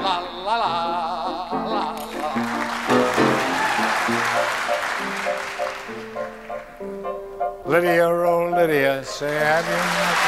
la la la la. Lydia, oh Lydia, say have you met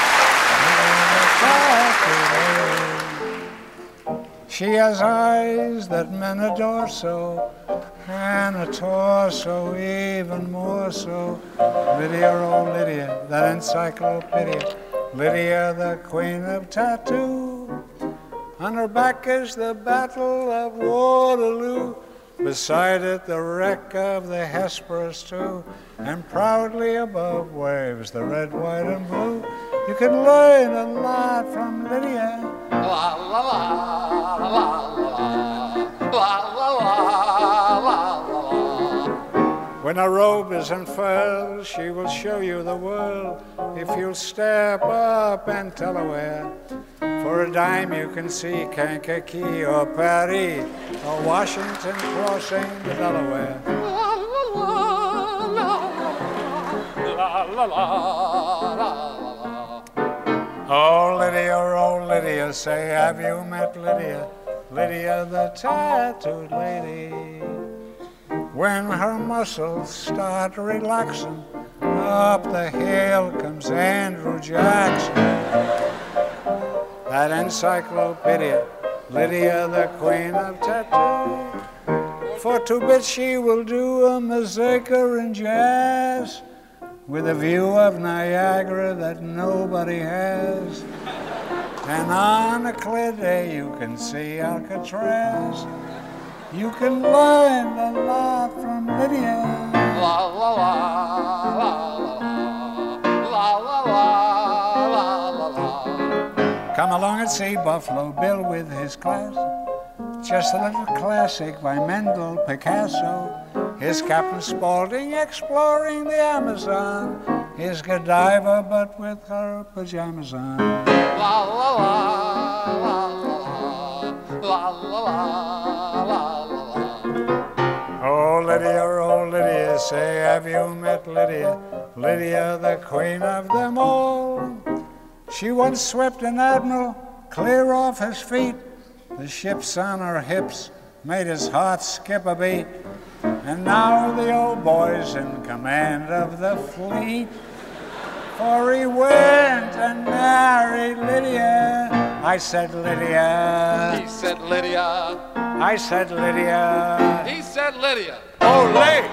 Lydia? She has eyes that men adore so, and a torso even more so. Lydia, oh Lydia, that encyclopedia. Lydia, the queen of tattoo. On her back is the Battle of Waterloo. Beside it, the wreck of the Hesperus too. And proudly above waves the red, white, and blue. You can learn a lot from Lydia. La la la la la la la la la. When her robe is unfurled, she will show you the world. If you'll step up and tell her where. For a dime you can see Kankakee or Paris or Washington crossing the Delaware. La la la la. Oh Lydia, say have you met Lydia? Lydia the tattooed lady. When her muscles start relaxing, up the hill comes Andrew Jackson. That encyclopedia, Lydia the queen of tattoo. For 2 bits she will do a mazurka and jazz with a view of Niagara that nobody has. And on a clear day you can see Alcatraz. You can learn a lot from Lydia. La la la la la la la la la. Come along and see Buffalo Bill with his class. Just a little classic by Mendel Picasso. Here's Captain Spaulding exploring the Amazon. Here's Godiva but with her pajamas on. La la la la la la la. Oh Lydia, say have you met Lydia? Lydia the queen of them all. She once swept an admiral clear off his feet. The ships on her hips made his heart skip a beat. And now the old boy's in command of the fleet. For he went and married Lydia. I said Lydia. He said Lydia. I said Lydia. He said Lydia. Olé!